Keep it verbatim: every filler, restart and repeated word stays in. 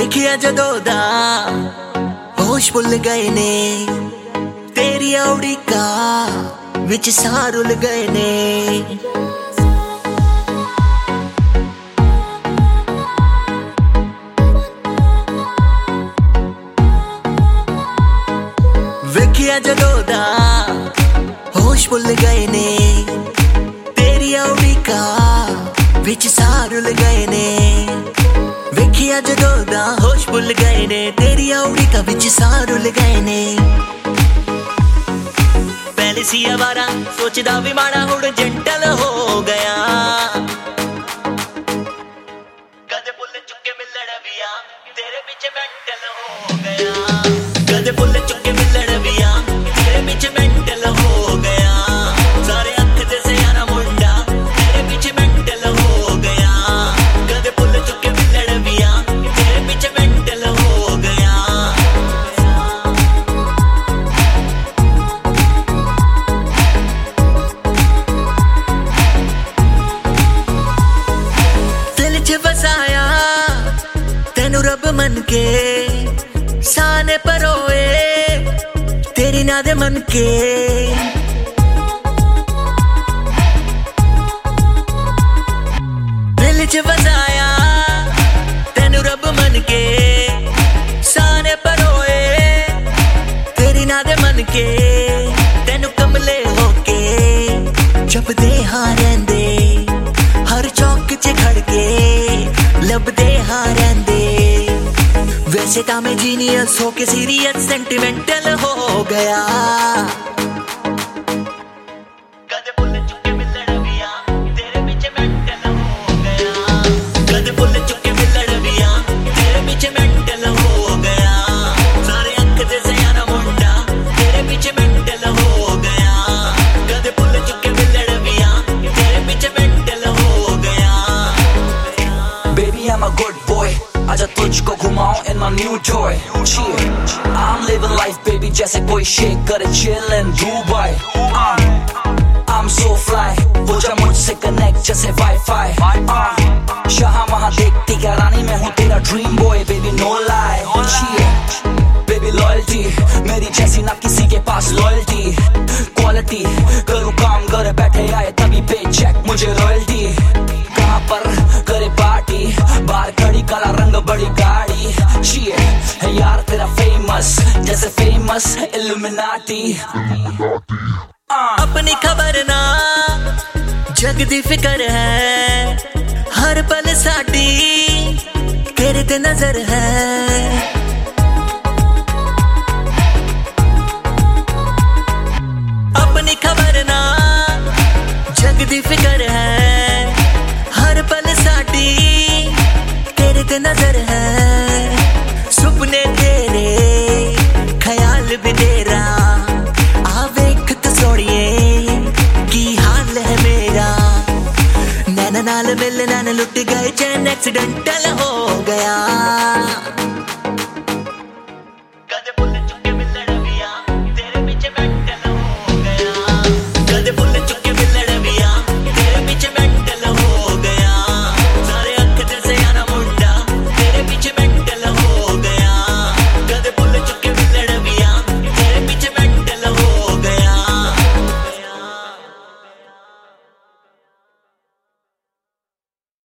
ਵੇਖਿਆ ਜਦੋਂ ਦਾ ਹੋਸ਼ ਭੁੱਲ ਗਏ ਨੇ ਤੇਰੀ ਔੜੀਕਾ ਵਿੱਚ ਸਾਹ ਰੁੱਲ ਗਏ ਨੇ ਵੇਖਿਆ ਜਦੋਂ ਦਾ ਹੋਸ਼ ਭੁੱਲ ਗਏ ਨੇ ਤੇਰੀ ਔੜੀਕਾ ਵਿੱਚ ਸਾਹ ਰੁੱਲ ਗਏ ਨੇ ਵੇਖਿਆ ਜਦੋਂ ਦਾ ਹੋਸ਼ ਭੁੱਲ ਗਏ ਨੇ ਤੇਰੀ ਔੜੀਕਾ ਵਿੱਚ ਸਾਹ ਰੁੱਲ ਗਏ ਨੇ ਪਹਿਲੇ ਸੀ ਅਵਾਰਾ ਸੋਚਦਾ ਵੀ ਮਾੜਾ ਹੁਣ ਜੰਟਲ ਹੋ ਗਿਆ ਕਦੇ ਭੁੱਲ ਚੁੱਕੇ ਮਿਲਣ ਵੀ ਆ ਤੇਰੇ ਵਿੱਚ ਮੈਂਟਲ ਹੋ ਗਿਆ ਕਦੇ ਭੁੱਲ ਚੁੱਕੇ ਮਿਲਣ ਵੀ ਆ ਤੇਰੇ ਵਿੱਚ ਮੈਂਟਲ ਹੋ ਗਿਆ ਸਾਰੇ ਅੱਖ ਦੇ ਸਿਆਣਾ ਮੁੰਡਾ ਤੇਰੇ ਵਿੱਚ ਮੈਂਟਲ ਹੋ ਗਿਆ ਕਦੇ ਭੁੱਲ ਚੁੱਕੇ ਮਿਲਣ ਵੀ ਆ ਤੇਰੇ ਵਿੱਚ ਮੈਂਟਲ ਹੋ ਗਿਆ ਦਿਲ 'ਚ ਵਸਾਇਆ ਤੈਨੂੰ ਰੱਬ ਮੰਨ ਕੇ ਸਾਨੇ ਪਰੋਏ तेरी ना दे मन के दिल च बसाया तेनू रब मन के साने परोए तेरी ना दे मन के तेनू कमले होके जपदे हाँ रहिंदे हर चौक च खड़ के लभदे हाँ रहिंदे वैसे तो मैं जीनियस होके सीरियस सेंटिमेंटल हो गया कदे भुल चुके मिलण भी आ तेरे विच मेंटल हो गया कदे भुल चुके मिलण भी आ तेरे विच मेंटल हो गया सारे अख दे सियाना मुंडा तेरे विच मेंटल हो गया कदे भुल चुके मिलण भी आ तेरे विच मेंटल हो गया Baby I'm a good boy आजा तुझको घुमाऊं in my new toy Chill, I'm living life baby जैसे कोई शेक करे chill in Dubai uh, I'm so fly वो जा मुझसे connect जैसे Wi-Fi uh, शाह वहाँ देखती क्या रानी मैं हूँ तेरा dream boy baby no lie Chill, baby loyalty मेरी जैसी ना किसी के पास loyalty Quality करूँ काम घर बैठे आए तभी paycheck मुझे royalty कहाँ पर करे पार्टी बाहर खड़ी काला रंग बड़ी गाड़ी चाहिए है यार तेरा फेमस जैसे फेमस इल्यूमिनाटी अपनी खबर ना जग दी फिकर है हर पल साडी तेरे ते नजर है अपनी खबर ना जग दी फिकर है हर पल साडी तेरे ते नजर है सुपने तेरे ख्याल भी तेरा आ वेख तो सोड़िए की हाल है मेरा नैना नाल मिलना न लुट गए चैन एक्सीडेंटल हो गया